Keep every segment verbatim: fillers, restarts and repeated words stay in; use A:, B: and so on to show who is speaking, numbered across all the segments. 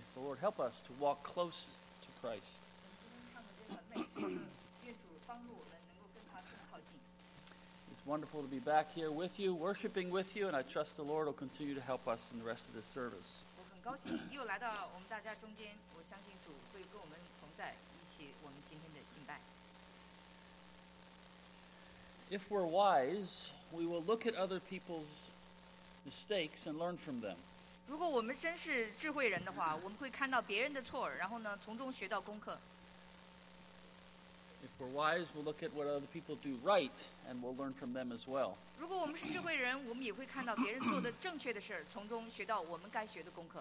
A: the Lord help us to walk close to Christ.
B: 我们今天唱的这首美诗歌，愿主帮助我们能够跟他更靠近。
A: It's wonderful to be back here with you, worshiping with you, and I trust the Lord will continue to help us in the rest of this service.
B: 我很高兴又来到我们大家中间，我相信主会跟我们同在，一起我们今天的敬拜。
A: If we're wise, we will look at other people's mistakes and learn from them.
B: 如果我们真是智慧人的话，我们会看到别人的错，然后呢，从中学到功课。
A: If we're wise, we'll look at what other people do right, and we'll learn from them as well.
B: 如果我们是智慧人，我们也会看到别人做的正确的事儿，从中学到我们该学的功课。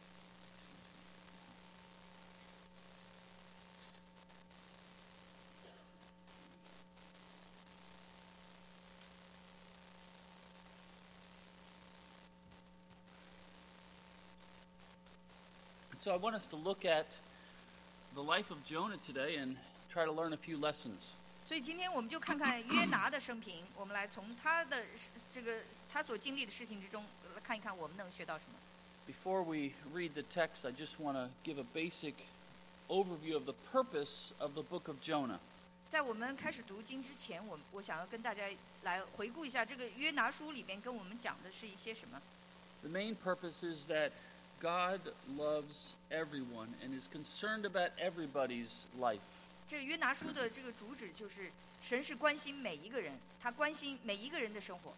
A: So I want us to look at the life of Jonah today and try to learn a few lessons.
B: 所以今天我们就看看约拿的生平，我们来从他的这个他所经历的事情之中，来看一看我们能学到什么。
A: Before we read the text, I just want to give a basic overview of the purpose of the book of Jonah.
B: 在我们开始读经之前，我我想要跟大家来回顾一下这个约拿书里边跟我们讲的是一些什么。
A: The main purpose is that God loves everyone and is concerned about everybody's life.
B: 这个约拿书的这个主旨就是神是关心每一个人，他关心每一个人的生活。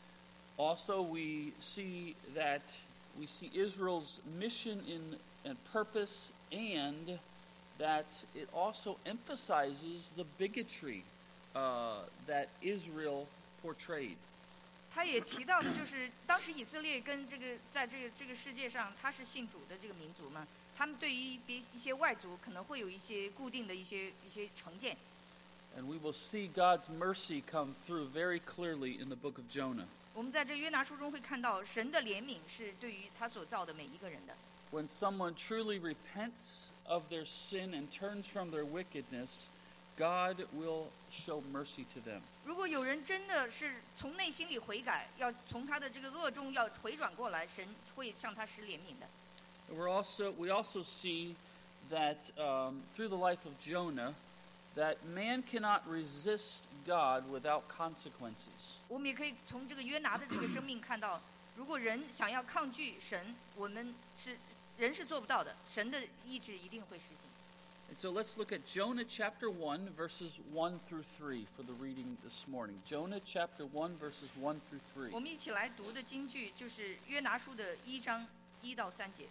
A: Also, we see that we see Israel's mission in and purpose, and that it also emphasizes the bigotry uh, that Israel portrayed.
B: 他也提到的就是当时以色列跟这个在这个这个世界上他是信主的这个民族嘛，他们对于别一些外族可能会有一些固定的一些一些成见。
A: And we will see God's mercy come through very clearly in the book of Jonah.
B: 我们在这约拿书中会看到神的怜悯是对于他所造的每一个人的。
A: When someone truly repents of their sin and turns from their wickedness, God will show mercy to them.
B: 如果有人真的是从内心里悔改，要从他的这个恶中要回转过来，神会向他施怜悯的。
A: We're also, we also see that um, through the life of Jonah, that man cannot resist God without consequences.
B: 我们也可以从这个约拿的这个生命看到，如果人想要抗拒神，我们是人是做不到的，神的意志一定会实行。
A: And so let's look at Jonah chapter one, verses one through three for the reading this morning. Jonah chapter one, verses one through three.
B: 我们一起来读的经句就是约拿书的一章一到三节。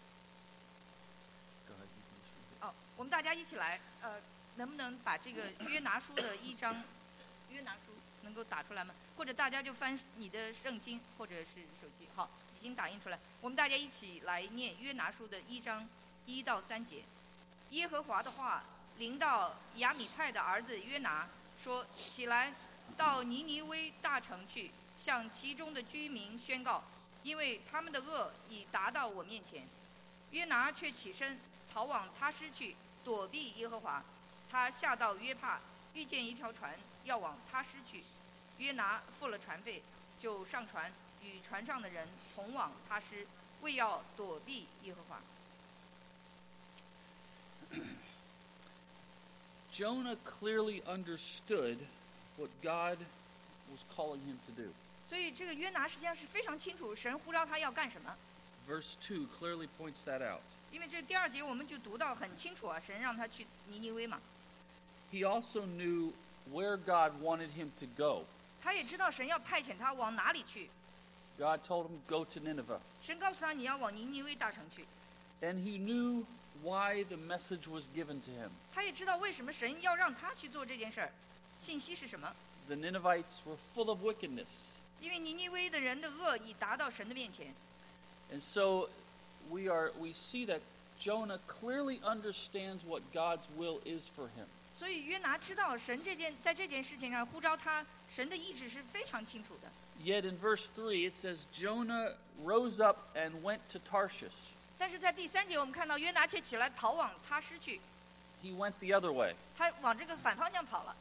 A: Go ahead, you can just read it.
B: 哦，我们大家一起来，呃，能不能把这个约拿书的一章，约拿书能够打出来吗？或者大家就翻你的圣经或者是手机，好，已经打印出来。我们大家一起来念约拿书的一章一到三节。耶和华的话临到亚米泰的儿子约拿，说：起来，到尼尼微大城去，向其中的居民宣告，因为他们的恶已达到我面前。约拿却起身逃往他施去，躲避耶和华。他下到约帕，遇见一条船要往他施去。约拿付了船费，就上船，与船上的人同往他施，为要躲避耶和华。
A: Jonah clearly understood what God was calling him to do.
B: 所以这个约拿实际上是非常清楚神呼召他要干什么。
A: Verse two clearly points that out.
B: 因为这第二节我们就读到很清楚啊，神让他去尼尼微嘛。
A: He also knew where God wanted him to go.
B: 他也知道神要派遣他往哪里去。
A: God told him, go to Nineveh.
B: 神告诉他你要往尼尼微大城去。
A: And he knew why the message was given to him.
B: 他也知道为什么神要让他去做这件事儿，信息是什么？
A: The Ninevites were full of wickedness.
B: 因为尼尼微的人的恶已达到神的面前。
A: And so we are we see that Jonah clearly understands what God's will is for him.
B: 所以约拿知道神这件在这件事情上呼召他，神的意志是非常清楚的。
A: Yet in verse three it says Jonah rose up and went to Tarshish.
B: 但是在第三节我们看到约拿却起来逃往他施去，
A: He went the other way.
B: 他往这个反方向跑了。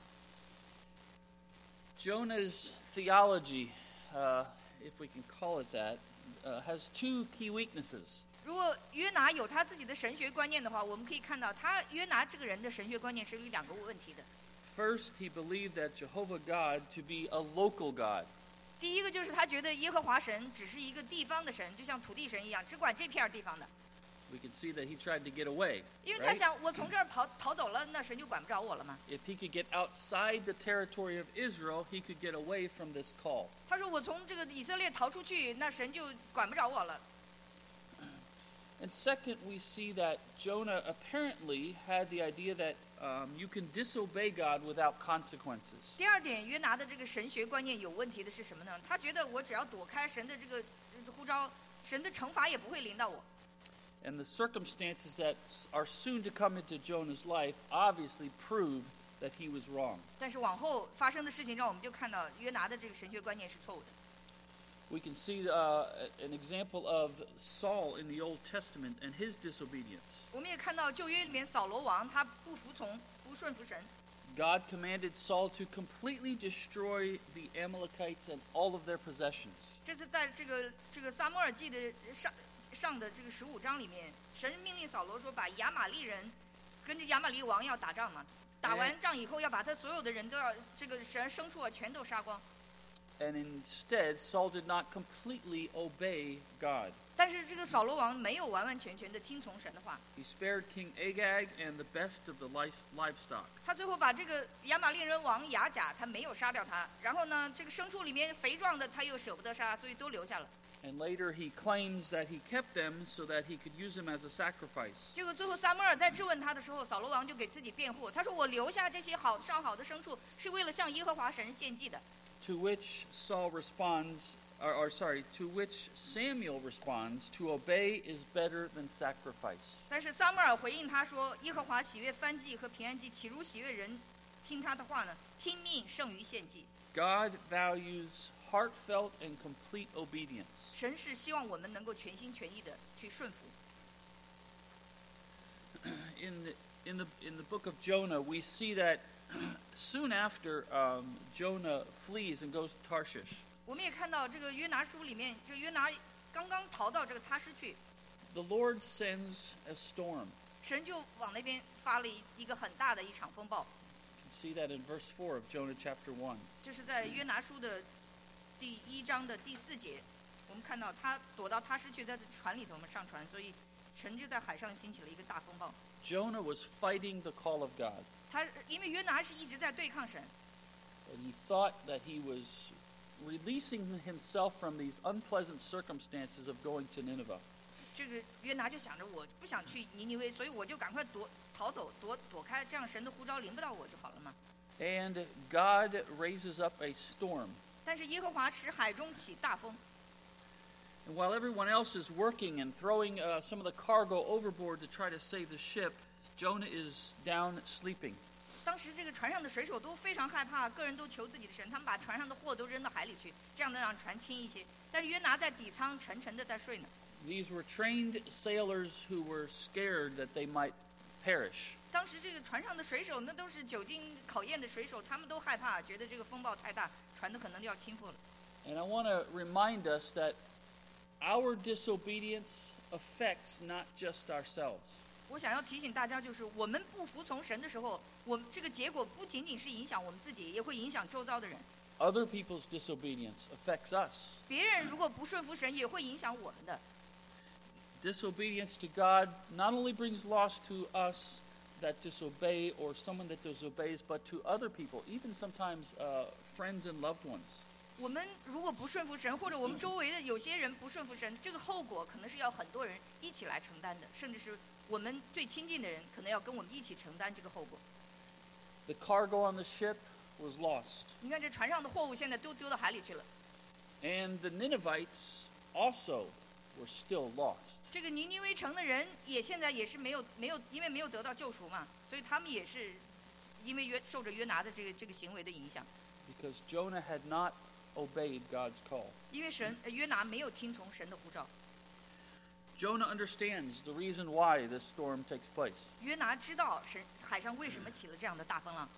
A: Jonah's theology, uh, if we can call it that, uh, has two key weaknesses.
B: 如果约拿有他自己的神学观念的话，我们可以看到他约拿这个人的神学观念是有两个问题的。
A: First, he believed that Jehovah God to be a local God.
B: 第一个就是他觉得耶和华神只是一个地方的神，就像土地神一样，只管这片地方的。
A: We can see that he tried to get away.
B: 因为他
A: right?
B: 想，我从这儿跑逃走了，那神就管不着我了嘛。
A: If he could get outside the territory of Israel, he could get away from this call.
B: 他说我从这个以色列逃出去，那神就管不着我了。
A: And second, we see that Jonah apparently had the idea that um, you can disobey God without consequences.
B: 第二点，约拿的这个神学观念有问题的是什么呢？他觉得我只要躲开神的这个呼召，神的惩罚也不会临到我。
A: And the circumstances that are soon to come into Jonah's life obviously prove that he was wrong.
B: 但是往后发生的事情，让我们就看到约拿的这个神学观念是错误的。
A: We can see uh, an example of Saul in the Old Testament and his disobedience.
B: 我们也看到旧约里面扫罗王他不服从，不顺服神。
A: God commanded Saul to completely destroy the Amalekites and all of their possessions.
B: 这是在这个这个撒母耳记的上上的这个十五章里面，神命令扫罗说，把亚玛力人跟着亚玛力王要打仗嘛，打完仗以后要把他所有的人都要这个神牲畜啊全都杀光。
A: And instead, Saul did not completely obey God.
B: 但是这个扫罗王没有完完全全的听从神的话。
A: He spared King Agag and the best of the livestock.
B: 他最后把这个亚玛力人王雅甲，他没有杀掉他，然后呢，这个牲畜里面肥壮的他又舍不得杀，所以都留下了。
A: And later he claims that he kept them so that he could use them as a sacrifice.
B: 结果最后撒母耳在质问他的时候，扫罗王就给自己辩护，他说我留下这些好上好的牲畜，是为了向耶和华神献祭的。
A: To which Saul responds, or, or sorry, to which Samuel responds, to obey is better than sacrifice.
B: 但是撒母耳回应他说，耶和华喜悦燔祭和平安祭，岂如喜悦人听他的话呢？听命胜于献祭。
A: God values heartfelt and complete obedience.
B: 神是希望我们能够全心全意的去顺服。
A: In the, in the in the book of Jonah, we see that soon after um, Jonah flees and goes to Tarshish.
B: 我们也看到这个约拿书里面，这约拿刚刚逃到这个他施去，
A: The Lord sends a storm.
B: 神就往那边发了一一个很大的一场风暴。
A: You can see that in verse four of Jonah chapter one.
B: 这是在约拿书的第一章的第四节，我们看到他躲到他施去，在船里头嘛上船，所以神就在海上兴起了一个大风暴。
A: Jonah was fighting the call of God.
B: 他因为约拿是一直在对抗神，
A: And he thought that he was releasing himself from these unpleasant circumstances of going to Nineveh.
B: 这个约拿就想着我不想去尼尼微，所以我就赶快躲逃走，躲躲开，这样神的呼召临不到我就好了嘛。
A: And God raises up a storm.
B: 但是耶和华使海中起大风，
A: And while everyone else is working and throwing uh, some of the cargo overboard to try to save the ship, Jonah is down sleeping.
B: 当时这个船上的水手都非常害怕，个人都求自己的神，他们把船上的货都扔到海里去，这样能让船轻一些。但是约拿在底舱沉沉的在睡呢。
A: These were trained sailors who were scared that they might perish.
B: 当时这个船上的水手，那都是久经考验的水手，他们都害怕，觉得这个风暴太大，船都可能就要倾覆了。
A: And I want to remind us that our disobedience affects not just ourselves.
B: 我想要提醒大家，就是我们不服从神的时候，我们这个结果不仅仅是影响我们自己，也会影响周遭的人。
A: Other people's disobedience affects us.
B: 别人如果不顺服神，也会影响我们的。
A: Disobedience to God not only brings loss to us that disobey or someone that disobeys, but to other people, even sometimes uh, friends and loved ones.
B: 我们如果不顺服神，或者我们周围的有些人不顺服神，这个后果可能是要很多人一起来承担的，甚至是我们最亲近的人可能要跟我们一起承担这个后果。
A: The cargo on the ship was lost.
B: 你看这船上的货物现在都丢到海里去了，
A: And the Ninevites also were still lost.
B: 这个尼尼微城的人也现在也是没有没有，因为没有得到救赎嘛，所以他们也是因为约受着约拿的这个这个行为的影响。
A: Because Jonah had not obeyed God's call.
B: 因为神呃约拿没有听从神的呼召。
A: Jonah understands the reason why this storm takes place.
B: 约拿知道神海上为什么起了这样的大风浪，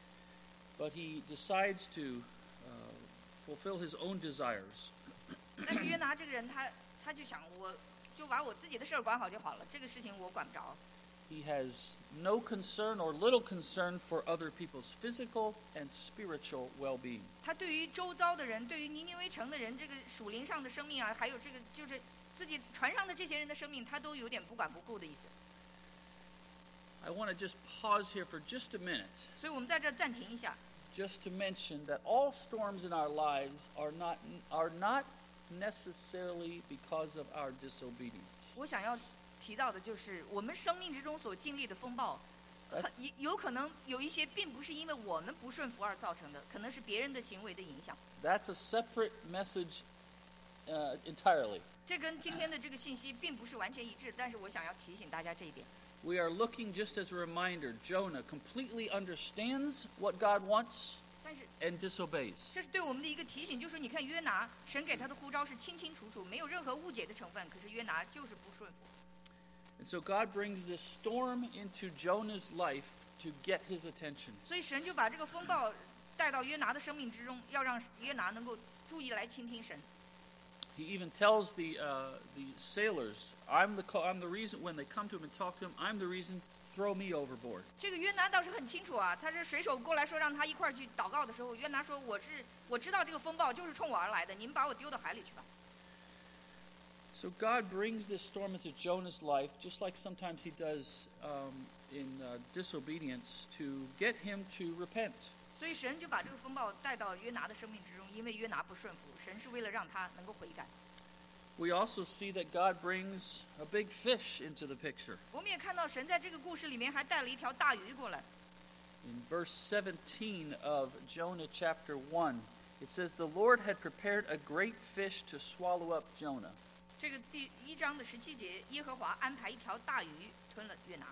A: But he decides to uh, fulfill his own desires.
B: 但是约拿这个人他他就想我就把我自己的事儿管好就好了，这个事情我管不着。
A: He has no concern or little concern for other people's physical and spiritual well-being.
B: 他对于周遭的人，对于尼尼微城的人，这个属灵上的生命啊，还有这个就是自己船上的这些人的生命，他都有点不管不顾的意思。
A: I want to just pause here for just a minute,
B: 所以我们在这儿暂停一下，
A: just to mention that all storms in our lives are not are not necessarily because of our disobedience.
B: 我想要提到的就是，我们生命之中所经历的风暴，很有有可能有一些并不是因为我们不顺服而造成的，可能是别人的行为的影响。
A: That's a separate message uh, entirely.
B: 这跟今天的这个信息并不是完全一致，但是我想要提醒大家这一点。
A: We are looking just as a reminder, Jonah completely understands what God wants
B: 但是
A: and disobeys.
B: 这是对我们的一个提醒，就是你看约拿，神给他的呼召是清清楚楚，没有任何误解的成分，可是约拿就是不顺服。
A: And so God brings this storm into Jonah's life to get his attention.
B: 所以神就把这个风暴带到约拿的生命之中，要让约拿能够注意来倾听神。
A: He even tells the uh, the sailors, "I'm the co- I'm the reason when they come to him and talk to him. I'm the reason. Throw me overboard."
B: 这个约拿倒是很清楚啊，他是水手过来说让他一块儿去祷告的时候，约拿说我是我知道这个风暴就是冲我而来的，您把我丢到海里去吧。
A: So God brings this storm into Jonah's life, just like sometimes He does um, in uh, disobedience, to get him to repent.
B: 所以神就把这个风暴带到约拿的生命之中，因为约拿不顺服，神是为了让他能够悔改。
A: We also see that God brings a big fish into the picture.
B: 我们也看到神在这个故事里面还带了一条大鱼过来。
A: In verse seventeen of Jonah chapter one, it says, "The Lord had prepared a great fish to swallow up Jonah."
B: 这个第一章的十七节，耶和华安排一条大鱼吞了约拿。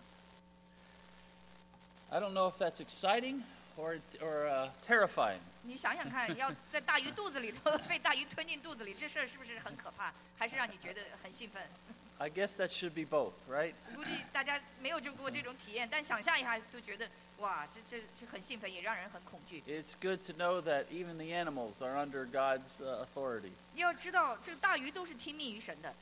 A: I don't know if that's exciting or or uh, terrifying.
B: 你想想看，要在大鱼肚子里头被大鱼吞进肚子里，这事儿是不是很可怕？还是让你觉得很兴奋？
A: I guess that should be both, right?
B: 估计大家没有过这种体验，但想象一下都觉得哇，这这这很兴奋，也让人很恐惧。
A: It's good to know that even the animals are under God's uh, authority.
B: 要知道，这个大鱼都是听命于神的。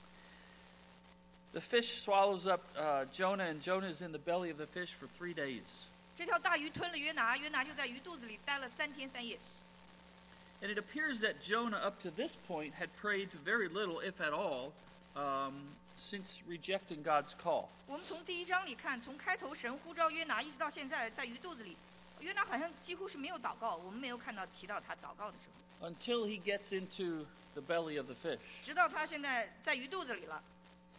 A: The fish swallows up uh, Jonah, and Jonah is in the belly of the fish for three days.
B: 这条大鱼吞了约拿，约拿就在鱼肚子里待了三天三夜。
A: And it appears that Jonah, up to this point, had prayed very little, if at all, um, since rejecting God's call.
B: 我们从第一章里看，从开头神呼召约拿，一直到现在在鱼肚子里，约拿好像几乎是没有祷告，我们没有看到提到他祷告的时候。
A: Until he gets into the belly of the fish.
B: 直到他现在在鱼肚子里了，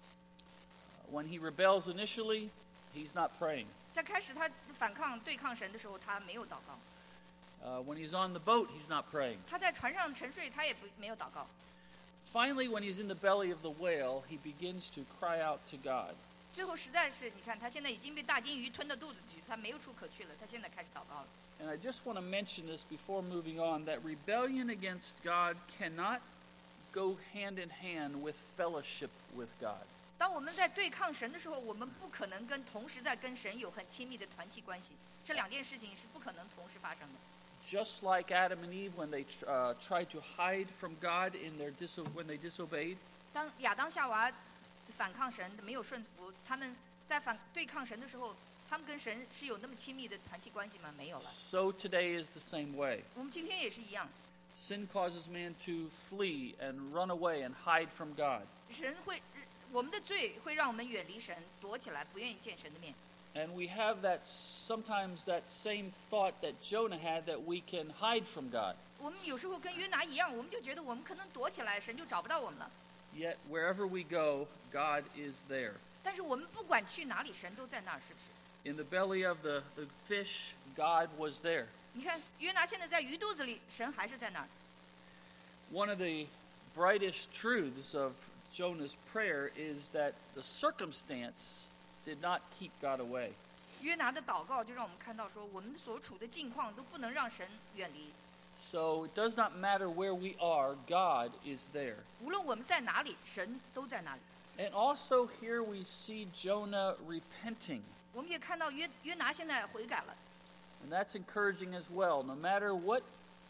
A: When he rebels initially, he's not praying.
B: 在开始他反抗对抗神的时候，他没有祷告。
A: Uh, when he's on the boat, he's not praying.
B: 他在船上沉睡，他也不没有祷告。
A: Finally, when he's in the belly of the whale, he begins to cry out to God.
B: 最后实在是，你看他现在已经被大金鱼吞到肚子去，他没有处可去了，他现在开始祷告了。
A: And I just want to mention this before moving on, that rebellion against God cannot go hand in hand with fellowship with God.
B: 当我们在对抗神的时候，我们不可能跟同时在跟神有很亲密的团契关系，这两件事情是不可能同时发生的。
A: Just like Adam and Eve when they uh, tried to hide from God in their diso- when they disobeyed,
B: 当亚当夏娃反抗神没有顺服，他们在反对抗神的时候，他们跟神是有那么亲密的团契关系吗？没有了。
A: so today is the same way.
B: 我们今天也是一样，
A: Sin causes man to flee and run away and hide from God.
B: 神会，我们的罪会让我们远离神，躲起来，不愿意见神的面。
A: And we have that sometimes that same thought that Jonah had, that we can hide from God.
B: 我们有时候跟约拿一样，我们就觉得我们可能躲起来，神就找不到我们了。
A: Yet wherever we go, God is there.
B: 但是我们不管去哪里，神都在那儿，是不是？
A: In the belly of the, the fish, God was there.
B: 你看约拿现在在鱼肚子里，神还是在那儿。
A: One of the brightest truths of Jonah's prayer is that the circumstance did not keep God away.
B: 约拿的祷告就让我们看到说，我们所处的境况都不能让神远离。
A: So it does not matter where we are, God is there.
B: 无论我们在哪里，神都在那里。
A: And also here we see Jonah repenting.
B: 我们也看到约约拿现在悔改了，
A: And that's encouraging as well. No matter what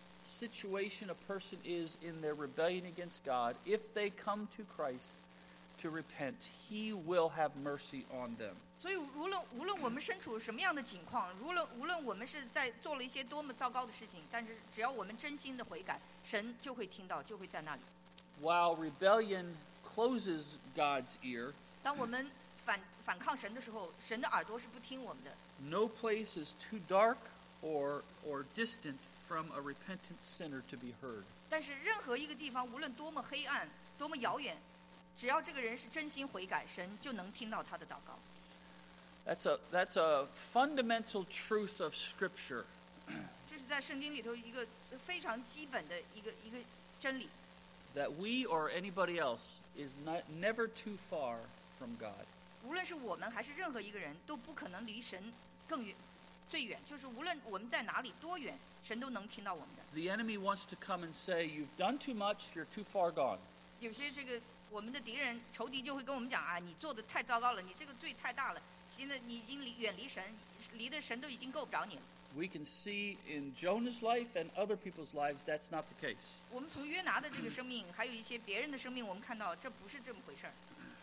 A: situation a person is in their rebellion against God, if they come to Christ, to repent, he will have mercy on them.
B: 所以无论无论我们身处什么样的境况，无论无论我们是在做了一些多么糟糕的事情，但是只要我们真心的悔改，神就会听到，就会在那里。
A: While rebellion closes God's ear,
B: 当我们反反抗神的时候，神的耳朵是不听我们的。
A: no place is too dark or or distant from a repentant sinner to be heard.
B: 但是任何一个地方，无论多么黑暗、多么遥远，只要这个人是真心悔改，神就能听到他的祷告。
A: That's a that's a fundamental truth of Scripture.
B: 这是在圣经里头一个非常基本的一个一个真理。
A: That we or anybody else is not, never too far from God.
B: 无论是我们还是任何一个人，都不可能离神更远、最远。就是无论我们在哪里多远，神都能听到我们的。
A: The enemy wants to come and say, "You've done too much. You're too far gone."
B: 有些这个我们的敌人、仇敌就会跟我们讲啊，你做的太糟糕了，你这个罪太大了，现在你已经离远离神，离的神都已经够不着你了。
A: We can see in Jonah's life and other people's lives that's not the case.
B: 我们从约拿的这个生命，还有一些别人的生命，我们看到这不是这么回事儿。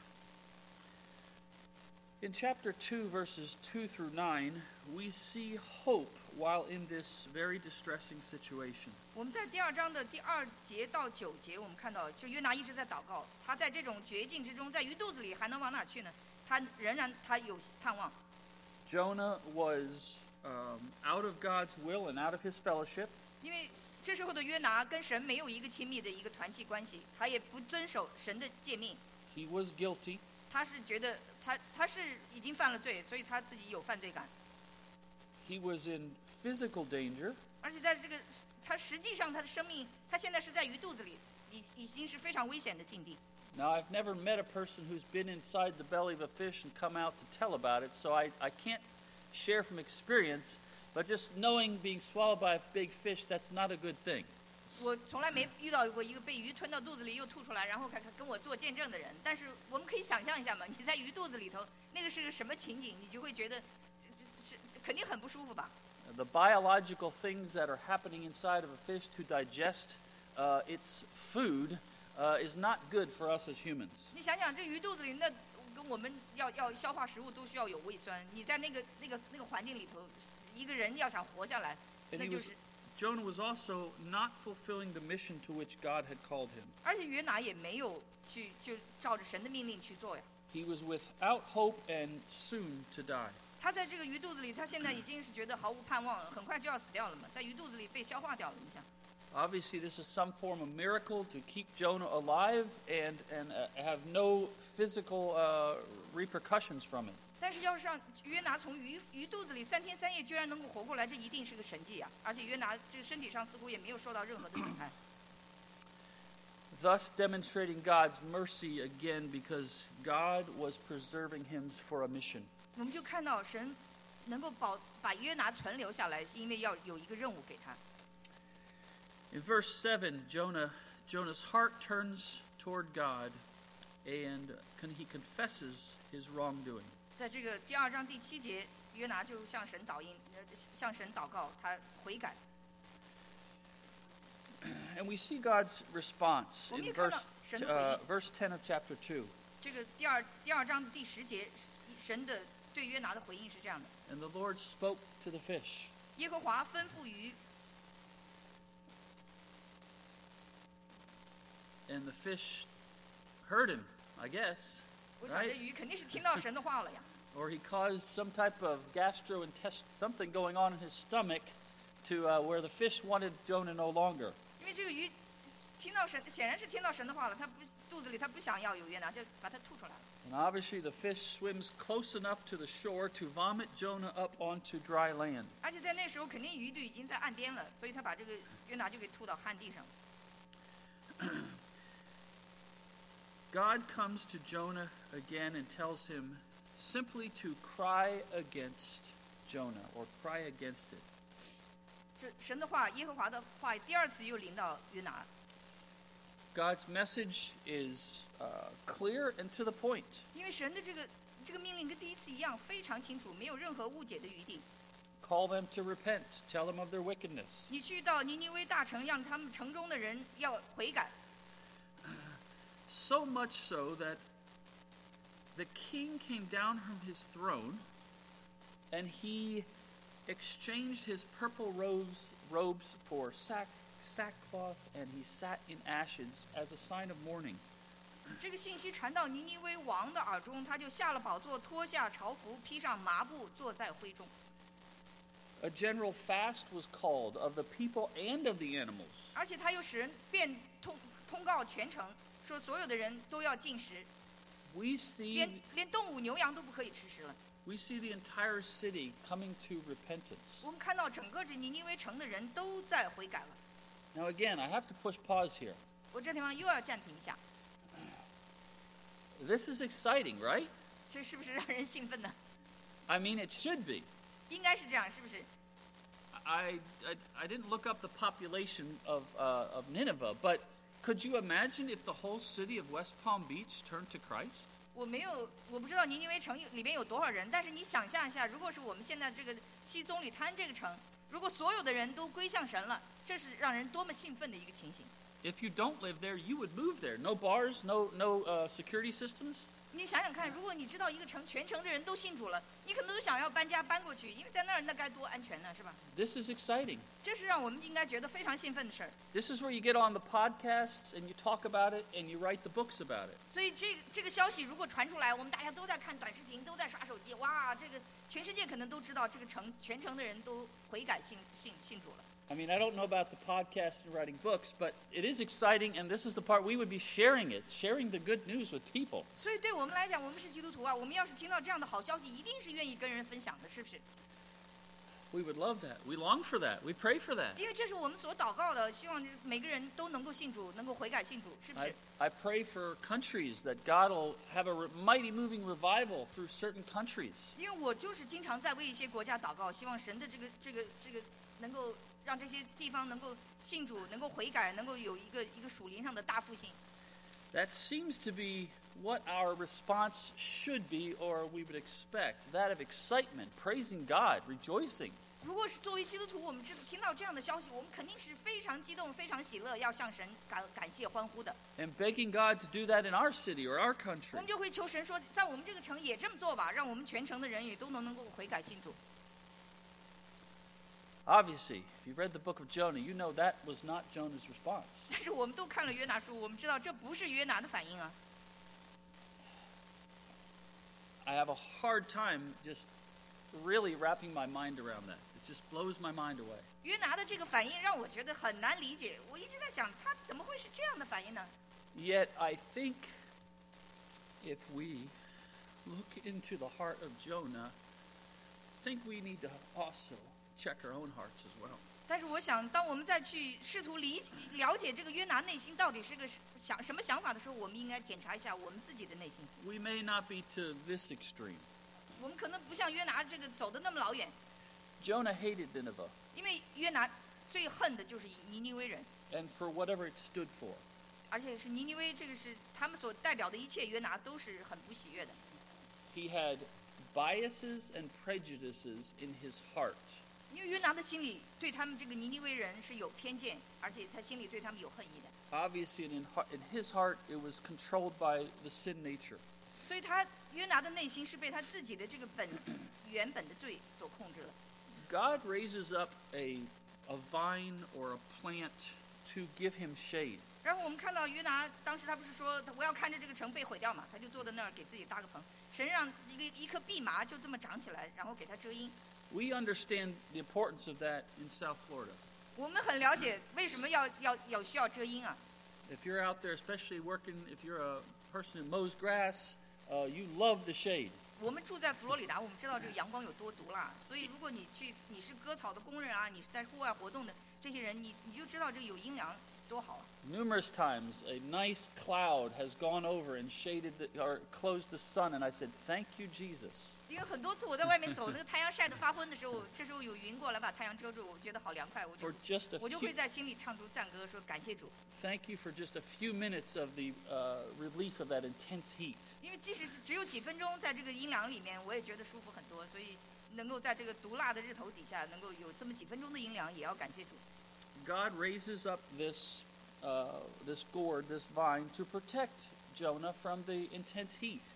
A: In chapter two, verses two through nine, we see hope while in this very distressing situation.
B: 我们在第二章的第二节到九节，我们看到，就约拿一直在祷告，他在这种绝境之中，在鱼肚子里还能往哪儿去呢？他仍然他有盼望。
A: Jonah was um, out of God's will and out of his fellowship.
B: 因为这时候的约拿跟神没有一个亲密的一个团契关系，他也不遵守神的诫命。
A: He was guilty.
B: 他是觉得他他是已经犯了罪，所以他自己有犯罪感。
A: He was in physical danger.
B: 而且在这个他实际上他的生命，他现在是在鱼肚子里，已已经是非常危险的境地。
A: Now, I've never met a person who's been inside the belly of a fish and come out to tell about it, so I, I can't share from experience, but just knowing being swallowed by a big fish, that's not a good thing.
B: 我从来没遇到过一个被鱼吞到肚子里又吐出来，然后还跟我做见证的人。但是我们可以想象一下嘛，你在鱼肚子里头，那个是个什么情景？你就会觉得，是肯定很不舒服吧？
A: The biological things that are happening inside of a fish to digest uh, its food uh, is not good for us as humans.
B: 你想想，这鱼肚子里那跟我们要要消化食物都需要有胃酸，你在那个那个那个环境里头，一个人要想活下来，
A: And
B: 那
A: he
B: 就
A: was,
B: 是。
A: Jonah was also not fulfilling the mission to which God had called him.
B: 而且约拿也没有去就照着神的命令去做呀。
A: He was without hope and soon to die.
B: 他在这个鱼肚子里，他现在已经是觉得毫无盼望了，很快就要死掉了嘛，在鱼肚子里被消化掉了，你想。
A: Obviously, this is some form of miracle to keep Jonah alive and, and uh, have no physical uh, repercussions from it.
B: 但是要是让约拿从鱼鱼肚子里三天三夜居然能够活过来，这一定是个神迹啊！而且约拿这个身体上似乎也没有受到任何的损害。
A: Thus demonstrating God's mercy again because God was preserving him for a mission.
B: 我们就看到神能够保把约拿存留下来，是因为要有一个任务给他。
A: In verse seven, Jonah, Jonah's heart turns toward God and he confesses his wrongdoing.
B: 在这个第二章第七节，约拿就向神祷应，呃，向神祷告，他悔改。
A: And we see God's response
B: 我们
A: in
B: 也看到
A: verse,
B: 神的
A: uh,
B: 回应。
A: verse ten of chapter two.
B: 这个第二第二章的第十节，神的对约拿的回应是这样的：
A: And the Lord spoke to the fish.
B: 耶和华吩咐鱼，
A: And the fish heard him, I guess.
B: 我想这
A: Right?
B: 鱼肯定是听到神的话了呀。
A: Or he caused some type of gastrointestinal, something going on in his stomach to uh, where the fish wanted Jonah no longer.
B: 因为这个鱼听到神，显然是听到神的话了，他不肚子里他不想要有约拿，就把它吐出来了。
A: And obviously the fish swims close enough to the shore to vomit Jonah up onto dry land.
B: 而且在那时候肯定鱼就已经在岸边了，所以他把这个约拿就给吐到旱地上了。
A: God comes to Jonah again and tells him simply to cry against Jonah or cry against it.
B: 这神的话，耶和华的话，第二次又临到约拿。
A: God's message is uh, clear and to the point.
B: 因为神的这个这个命令跟第一次一样，非常清楚，没有任何误解的余地。
A: Call them to repent. Tell them of their wickedness.
B: 你去到尼尼微大城，让他们城中的人要悔改。
A: So much so that the king came down from his throne, and he exchanged his purple robes, robes for sack, sackcloth, and he sat in ashes as a sign of mourning.
B: 这个信息传到尼尼微王的耳中，他就下了宝座，脱下朝服，披上麻布，坐在灰中。
A: A general fast was called of the people and of the animals.
B: 而且他又使人变通通告全城，说所有的人都要禁食，
A: We see
B: 连连动物牛羊都不可以吃食了。
A: we see the entire city coming to repentance.
B: 我们看到整个这尼尼微城的人都在悔改了。
A: Now again, I have to push pause here.
B: 我这地方又要暂停一下，
A: This is exciting, right?
B: 这是不是让人兴奋呢？
A: I mean, it should be.
B: 应该是这样，是不是？
A: I, I, I didn't look up the population of, uh, of Nineveh, but could you imagine if the whole city of West Palm Beach turned to Christ?
B: 我没有，我不知道尼尼微城里边有多少人，但是你想象一下，如果是我们现在这个西棕榈滩这个城，如果所有的人都归向神了，这是让人多么兴奋的一个情形。
A: If you don't live there, you would move there. No bars, no, no uh, security systems.
B: 你想想看，如果你知道一个城全城的人都信主了，你可能都想要搬家搬过去，因为在那儿那该多安全呢，是吧？
A: This is exciting.
B: 这是让我们应该觉得非常兴奋的事儿。
A: This is where you get on the podcasts and you talk about it and you write the books about it.
B: 所以这这个消息如果传出来，我们大家都在看短视频，都在刷手机，哇，这个全世界可能都知道这个城全城的人都悔改信信信主了。
A: I mean, I don't know about the podcasts and writing books, but it is exciting, and this is the part we would be sharing it, sharing the good news with people.
B: 所以对我们来讲，我们是基督徒啊，我们要是听到这样的好消息，一定是愿意跟人分享的，是不是？
A: We would love that. We long for that. We pray for that.
B: 因为这是我们所祷告的，希望每个人都能够信主，能够悔改信主，是不
A: I,
B: 是？
A: I pray for countries that God will have a re- mighty moving revival through certain countries.
B: 因为我就是经常在为一些国家祷告，希望神的这个这个这个能够让这些地方能够信主，能够悔改，能够有一个一个属灵上的大复兴。
A: That seems to be what our response should be or we would expect. That of excitement, praising God, rejoicing.
B: 如果是作为基督徒，我们知听到这样的消息，我们肯定是非常激动、非常喜乐，要向神感感谢、欢呼的。
A: And begging God to do that in our city or our
B: 我
A: country.
B: 们就会求神说，在我们这个城也这么做吧，让我们全城的人也都能能够悔改信主。
A: Obviously, if you've read the book of Jonah, you know that was not Jonah's response.
B: 但是我们都看了约拿书，我们知道这不是约拿的反应啊。
A: I have a hard time just really wrapping my mind around that. It just blows my mind away.
B: 约拿的这个反应让我觉得很难理解，我一直在想，他怎么会是这样的反应呢？
A: Yet I think if we look into the heart of Jonah, I think we need to also check our own hearts as well.
B: 但是我想，当我们再去试图理解、了解这个约拿内心到底是个想什么想法的时候，我们应该检查一下我们自己的内心。
A: We may not be to this extreme.
B: 我们可能不像约拿这个走的那么老远，
A: Jonah hated Nineveh,
B: 因为约拿最恨的就是尼尼微人，
A: and for whatever it stood for.
B: 而且是尼尼微，这个是他们所代表的一切，约拿都是很不喜悦的。
A: He had biases and prejudices in his heart.
B: 因为约拿的心里对他们这个尼尼微人是有偏见，而且他心里对他们有恨意的。
A: Obviously, in, in his heart, it was controlled by the sin nature.
B: 所以他约拿的内心是被他自己的这个本原本的罪所控制了。
A: God raises up a, a vine or a plant to give him shade.
B: 然后我们看到约拿当时他不是说我要看着这个城被毁掉嘛，他就坐在那儿给自己搭个棚。神让一个一棵蓖麻就这么长起来，然后给他遮阴。
A: We understand the importance of that in South Florida.
B: 我们很了解为什么要要要需要遮阴啊。
A: If you're out there, especially working, if you're a person who mows grass, uh, you love the shade.
B: 我们住在佛罗里达，我们知道这个阳光有多毒辣，所以如果你去你是割草的工人啊，你是在户外活动的这些人，你你就知道这个有阴凉多好啊。
A: Numerous times, a nice cloud has gone over and shaded the, or closed the sun, and I said, "Thank you, Jesus."
B: 因为很多次我在外面走，那个太阳晒得发昏的时候，这时候有云过来把太阳遮住，我觉得好凉快，我就
A: For just a
B: 我就
A: few,
B: 会在心里唱出赞歌，说感谢主。
A: thank you for just a few minutes of the uh, relief of that intense heat.
B: 因为即使是只有几分钟在这个阴凉里面，我也觉得舒服很多，所以能够在这个毒辣的日头底下，能够有这么几分钟的阴凉，也要感谢主。
A: God raises up this uh, this gourd, this vine, to protect Jonah from the intense heat.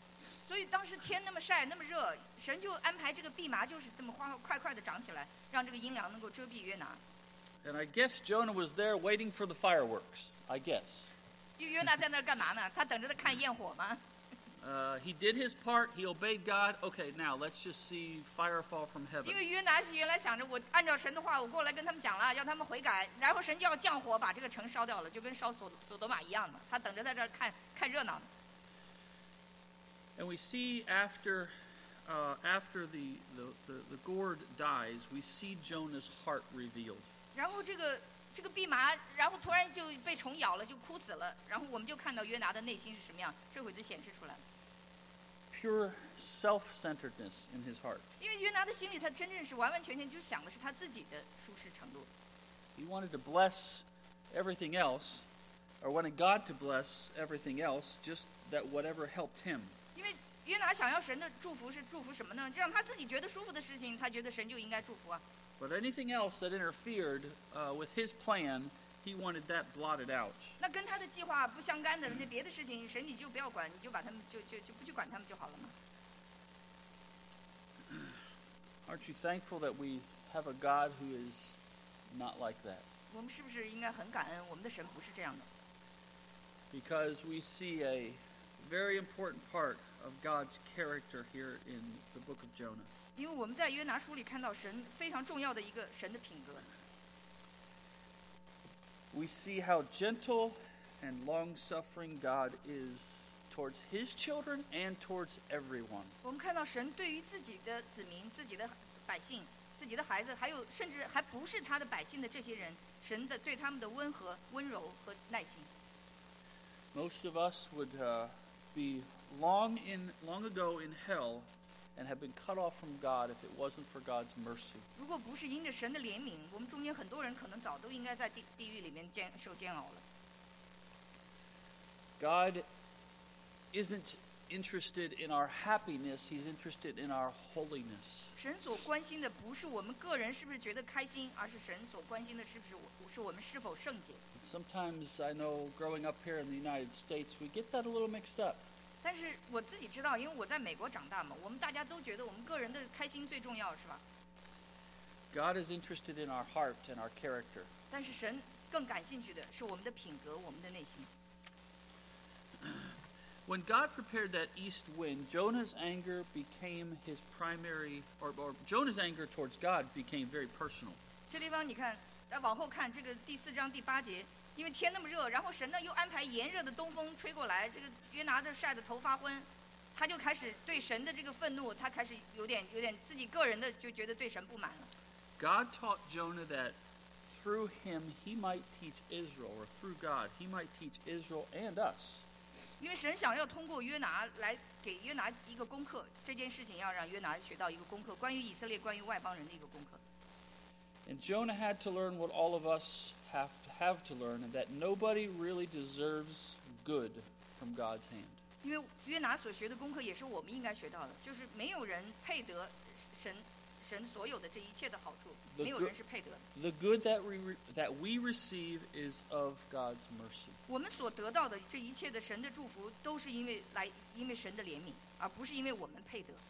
B: 所以当时天那么晒那么热，神就安排这个蓖麻就是这么花快快的长起来，让这个阴凉能够遮蔽约拿。
A: And I guess Jonah was there waiting for the fireworks. I guess.
B: 因为约拿在那儿干嘛呢？他等着他看焰火吗？
A: Uh, he did his part. He obeyed God. Okay, now let's just see fire fall from heaven.
B: 因为约拿是原来想着我按照神的话，我过来跟他们讲了，要他们悔改，然后神就要降火把这个城烧掉了，就跟烧索索多玛一样嘛。他等着在这儿看看热闹呢。
A: And we see after, uh, after the, the, the, the gourd dies, we see Jonah's heart revealed.
B: 然后这个这个蓖麻，然后突然就被虫咬了，就枯死了。然后我们就看到约拿的内心是什么样，这会就显示出来了。
A: Pure self-centeredness in his heart.
B: 因为约拿的心里，他真正是完完全全就想的是他自己的舒适程度。
A: He wanted to bless everything else, or wanted God to bless everything else, just that whatever helped him.
B: 因为约拿想要神的祝福是祝福什么呢？让他自己觉得舒服的事情，他觉得神就应该祝福啊。
A: But anything else that interfered uh, with his plan, he wanted that blotted out.
B: 那跟他的计划不相干的那别的事情，神你就不要管，你就把他们就就就不去管他们就好了嘛。
A: Aren't you thankful that we have a God who is not like that?
B: 我们是不是应该很感恩？我们的神不是这样的。
A: Because we see a very important part of God's character here in the book of Jonah.
B: 因为我们在约拿书里看到神非常重要的一个神的品格。
A: We see how gentle and long-suffering God is towards his children and towards everyone.
B: 我们看到神对于自己的子民、自己的百姓、自己的孩子，还有甚至还不是他的百姓的这些人，神的对他们的温和、温柔和耐心。
A: Most of us would uh, be long in long ago in hell and have been cut off from God if it wasn't for God's mercy.
B: 如果不是因着神的怜悯，我们中间很多人可能早都应该在地地狱里面煎受煎熬了。
A: God isn't interested in our happiness, he's interested in our holiness.
B: 神所关心的不是我们个人是不是觉得开心，而是神所关心的是不是我是我们是否圣洁。
A: Sometimes I know growing up here in the United States, we get that a little mixed up.
B: 但是我自己知道，因为我在美国长大嘛，我们大家都觉得我们个人的开心最重要，是吧？
A: God is interested in our heart and our character.
B: 但是神更感兴趣的是我们的品格，我们的内心。
A: When God prepared that east wind, Jonah's anger became his primary, or, or Jonah's anger towards God became very personal.
B: 这地方你看，再往后看这个第四章第八节，因为天那么热，然后神呢又安排炎热的东风吹过来，这个约拿这晒得头发昏，他就开始对神的这个愤怒，他开始有点有点自己个人的就觉得对神不满了。
A: God taught Jonah that through him he might teach Israel, or through God he might teach Israel and us.
B: 因为神想要通过约拿来给约拿一个功课，这件事情要让约拿学到一个功课，关于以色列、关于外邦人的一个功课。
A: And Jonah had to learn what all of us have to have to learn, and that nobody really deserves good from God's hand.
B: 因为约拿所学的功课也是我们应该学到的，就是没有人配得神神所有的这一切的好处，没有人是配得的。
A: The good that we that we receive is of God's mercy.
B: 我们所得到的这一切的神的祝福，都是因为来因为神的怜悯，而不是因为我们配得。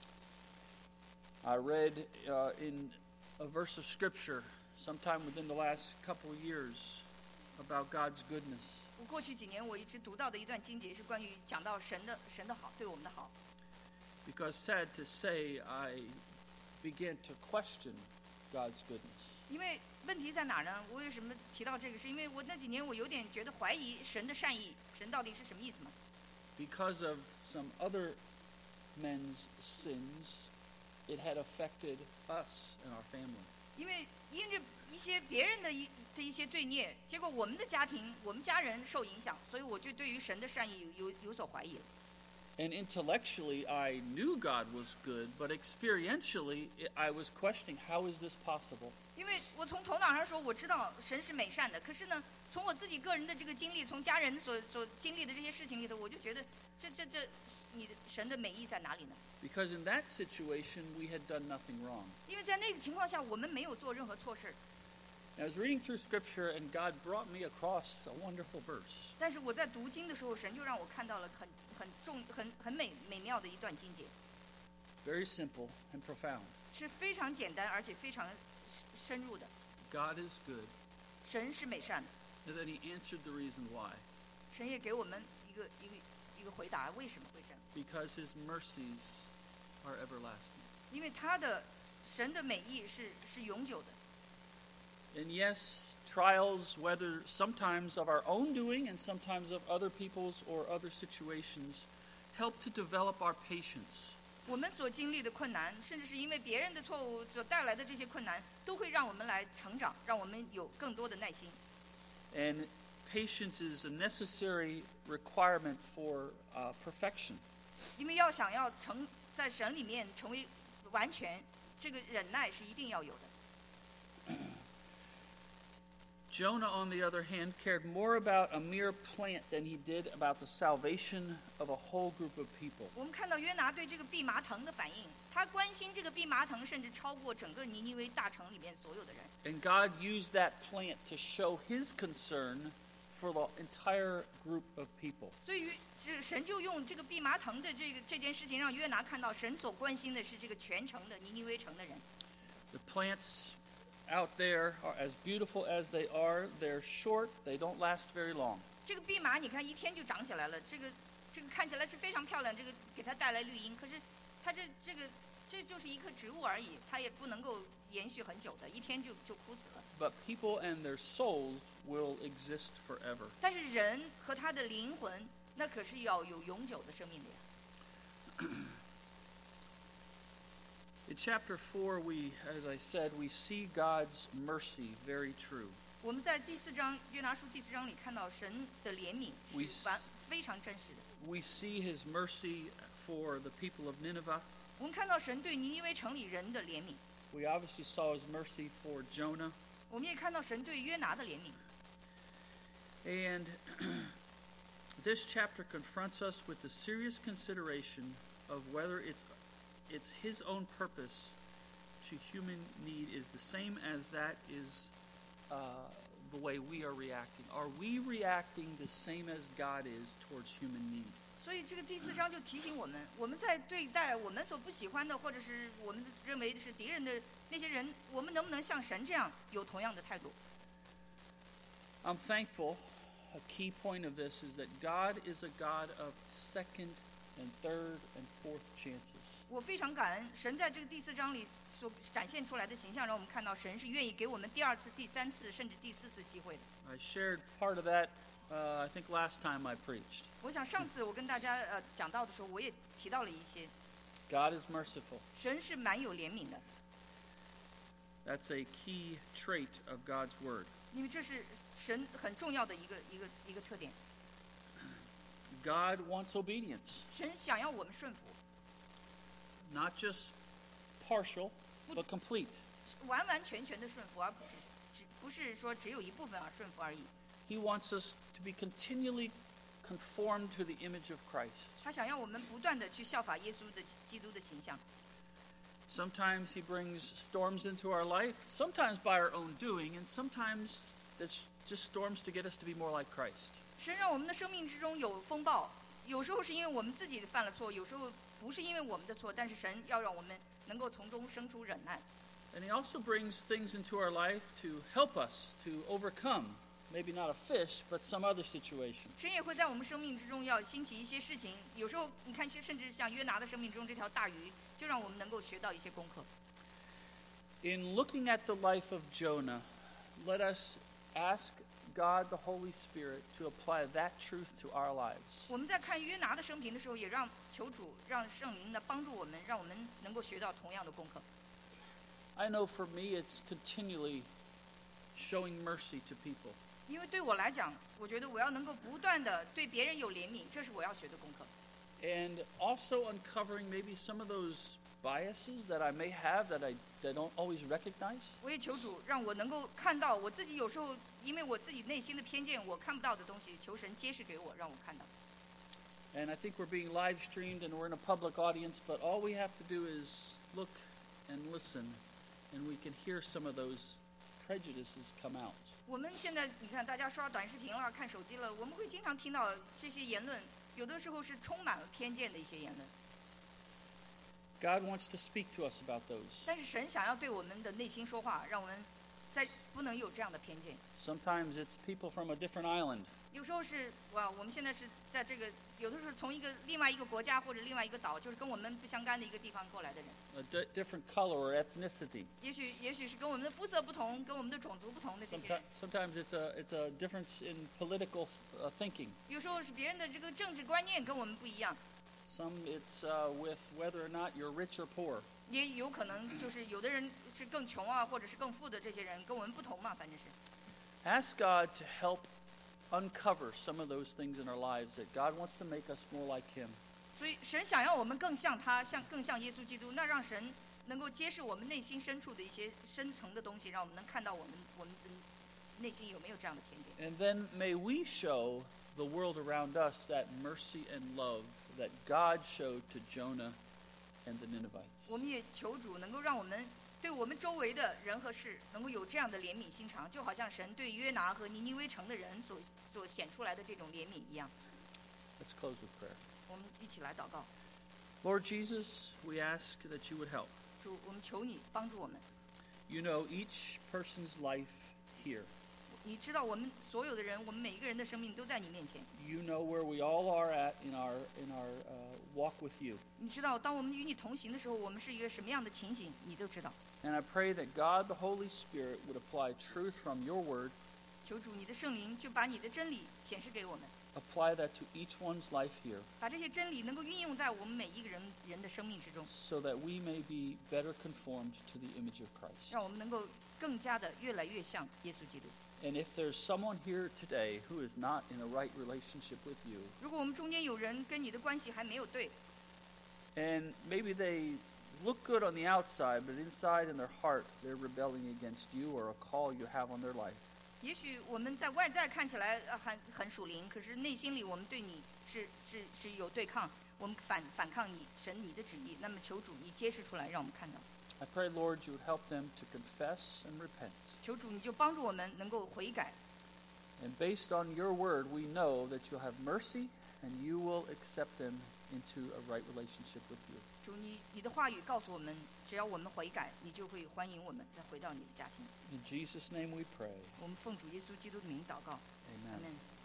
A: I read uh, in a verse of Scripture sometime within the last couple of years about God's goodness.
B: 我过去几年我一直读到的一段经节是关于讲到神的神的好，对我们的好。
A: Because sad to say, I began to question God's goodness.
B: 因为问题在哪儿呢？我为什么提到这个？是因为我那几年我有点觉得怀疑神的善意，神到底是什么意思嘛？
A: Because of some other men's sins, it had affected us and our family.
B: 因为因着一些别人的一的一些罪孽，结果我们的家庭、我们家人受影响，所以我就对于神的善意有有有所怀疑了。
A: And intellectually, I knew God was good, but experientially, I was questioning, how is this possible?
B: 因为我从头脑上说，我知道神是美善的，可是呢，从我自己个人的这个经历，从家人所所经历的这些事情里头，我就觉得，这这这，你的神的美意在哪里呢？
A: Because in that situation, we had done nothing wrong.
B: 因为在那个情况下，我们没有做任何错事。
A: I was reading through Scripture, and God brought me across a wonderful verse.
B: 但是我在读经的时候，神就让我看到了很很重、很很美美妙的一段经节，
A: Very simple and profound.
B: 是非常简单而且非常深入的。
A: God is good,
B: 神是美善的，
A: and then He answered the reason why.
B: 神也给我们一个一个一个回答，为什么会这样？
A: Because His mercies are everlasting.
B: 因为他的神的美意是是永久的。
A: And yes, trials, whether sometimes of our own doing and sometimes of other people's or other situations, help to develop our patience.
B: 我们所经历的困难，甚至是因为别人的错误所带来的这些困难，都会让我们来成长，让我们有更多的耐心。
A: And patience is a necessary requirement for uh, perfection.
B: 因为要想要成在神里面成为完全，这个忍耐是一定要有的。
A: Jonah, on the other hand, cared more about a mere plant than he did about the salvation of a whole group of people.
B: 我们看到约拿对这个蓖麻藤的反应，他关心这个蓖麻藤，甚至超过整个尼尼微大城里面所有的人。
A: And God used that plant to show His concern for the entire group of people.
B: 所以这神就用这个蓖麻藤的这个这件事情，让约拿看到神所关心的是这个全城的尼尼微城的人。
A: The plants out there are as beautiful as they are. They're short. They don't last very long.
B: 这个蓖麻你看一天就长起来了，这个这个看起来是非常漂亮，这个给它带来绿荫。可是它这这个这就是一棵植物而已，它也不能够延续很久的，一天就就枯死了。
A: But people and their souls will exist forever.
B: 但是人和他的灵魂，那可是要有永久的生命的呀。
A: In chapter four, we, as I said, we see God's mercy very true.
B: 我们在第四章约拿书第四章里看到神的怜悯
A: We
B: 是完非常真实的。
A: We see His mercy for the people of Nineveh.
B: 我们看到神对尼尼微城里人的怜悯，
A: We obviously saw His mercy for Jonah.
B: 我们也看到神对约拿的怜悯。
A: And this chapter confronts us with the serious consideration of whether it's, it's His own purpose to human need is the same as that is uh, the way we are reacting. Are we reacting the same as God is towards human need?
B: 所以这个第四章就提醒我们，我们在对待我们所不喜欢的，或者是我们认为是敌人的那些人，我们能不能像神这样有同样的态度？
A: I'm thankful. A key point of this is that God is a God of second and third and fourth chances.
B: 我非常感恩神在这个第四章里所展现出来的形象，让我们看到神是愿意给我们第二次、第三次，甚至第四次机会的。
A: I shared part of that, uh, I think, last time I preached.
B: 我想上次我跟大家呃讲到的时候，我也提到了一些，
A: God is merciful.
B: 神是蛮有怜悯的，
A: That's a key trait of God's Word.
B: 因为这是神很重要的一个一个一个特点。
A: God wants obedience,
B: 神想要我们顺服，
A: not just partial, but complete.
B: 完完全全的顺服，而不只只不是说只有一部分而顺服而已。
A: He wants us to be continually conformed to the image of Christ.
B: 他想要我们不断的去效法耶稣的基督的形象。
A: Sometimes He brings storms into our life, sometimes by our own doing, and sometimes it's just storms to get us to be more like Christ.
B: 神让我们的生命之中有风暴，有时候是因为我们自己犯了错，有时候不是因为我们的错，但是神要让我们能够从中生出忍耐。
A: And He also brings things into our life to help us to overcome, maybe not a fish, but some other situation.
B: 神也会在我们生命之中要兴起一些事情，有时候你看，甚至像约拿的生命中这条大鱼，就让我们能够学到一些功课。
A: In looking at the life of Jonah, let us ask God the Holy Spirit to apply that truth to our lives.
B: 我们在看约拿的生平的时候，也让求主让圣灵呢帮助我们，让我们能够学到同样的功课。
A: I know for me it's continually showing mercy to people.
B: 因为对我来讲，我觉得我要能够不断的对别人有怜悯，这是我要学的功课。
A: And also uncovering maybe some of those biases that I may have that I, that I don't always recognize.
B: 我也求主让我能够看到我自己有时候因为我自己内心的偏见，我看不到的东西，求神揭示给我，让我看到。
A: And I think we're being live streamed and we're in a public audience, but all we have to do is look and listen, and we can hear some of those prejudices come out.
B: 我们现在你看，大家刷短视频了，看手机了，我们会经常听到这些言论，有的时候是充满了偏见的一些言论。
A: God wants to speak to us about those.
B: 但是神想要对我们的内心说话，让我们在不能有这样的偏见。
A: Sometimes it's people from a different island.
B: 有时候是哇，我们现在是在这个，有的时候从一个另外一个国家或者另外一个岛，就是跟我们不相干的一个地方过来的人。
A: A di- different color or ethnicity.
B: 也许也许是跟我们的肤色不同，跟我们的种族不同的这些
A: Sometimes,
B: 人。
A: sometimes it's a it's a difference in political uh, thinking.
B: 有时候是别人的这个政治观念跟我们不一样，
A: Some it's uh, with whether or not you're rich or poor.
B: 也有可能就是有的人是更穷啊，或者是更富的这些人跟我们不同嘛，反正是。
A: Ask God to help uncover some of those things in our lives that God wants to make us more like Him.
B: 所以神想要我们更像他，像更像耶稣基督，那让神能够揭示我们内心深处的一些深层的东西，让我们能看到我们我们的内心有没有这样的偏见。
A: And then may we show the world around us that mercy and love that God showed to Jonah and the Ninevites.
B: 我们也求主能够让我们对我们周围的人和事能够有这样的怜悯心肠，就好像神对约拿和尼尼微城的人所所显出来的这种怜悯一样。
A: Let's close with prayer.
B: 我们一起来祷告，
A: Lord Jesus, we ask that you would help.
B: 主，我们求你帮助我们。
A: You know each person's life here.
B: 你知道我们所有的人，我们每一个人的生命都在你面前。
A: You know where we all are at in our in our uh, walk with you.
B: 你知道，当我们与你同行的时候，我们是一个什么样的情形，你都知道。
A: And I pray that God, the Holy Spirit, would apply truth from your word,
B: 求主，你的圣灵就把你的真理显示给我们，
A: apply that to each one's life here,
B: 把这些真理能够运用在我们每一个人人的生命之中，
A: so that we may be better conformed to the image of Christ.
B: 让我们能够更加的越来越像耶稣基督。
A: And if there's someone here today who is not in a right relationship with you,
B: 如果我们中间有人跟你的关系还没有对，
A: and maybe they look good on the outside, but inside in their heart they're rebelling against you or a call you have on their life,
B: 也许我们在外在看起来呃很很属灵，可是内心里我们对你是是是有对抗，我们反反抗你神你的旨意。那么求主你揭示出来，让我们看到。
A: I pray, Lord, you would help them to confess and repent.
B: 求主你就帮助我们能够悔改。
A: And based on your word, we know that you'll have mercy and you will accept them into a right relationship with you.
B: 主你你的话语告诉我们，只要我们悔改，你就会欢迎我们再回到你的家庭。
A: In Jesus' name we pray.
B: 我们奉主耶稣基督的名祷告，阿
A: Amen.
B: 门。